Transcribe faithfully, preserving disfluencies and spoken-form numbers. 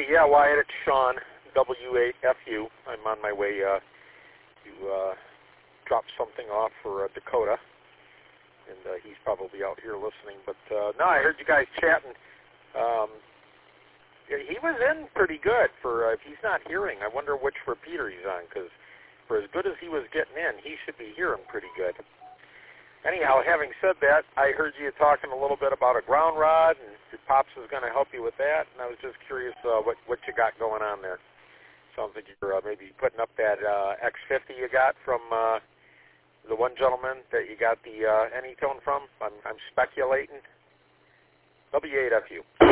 yeah, Wyatt, it's Sean, W eight F U. I'm on my way uh, to uh, drop something off for uh, Dakota, and uh, he's probably out here listening. But, uh, no, I heard you guys chatting. Um, he was in pretty good for, uh, if he's not hearing, I wonder which repeater he's on, because for as good as he was getting in, he should be hearing pretty good. Anyhow, having said that, I heard you talking a little bit about a ground rod, and your Pops was going to help you with that, and I was just curious uh, what, what you got going on there. Sounds like you're uh, maybe putting up that uh, X fifty you got from uh, the one gentleman that you got the uh, Anytone from. I'm, I'm speculating. W eight F U.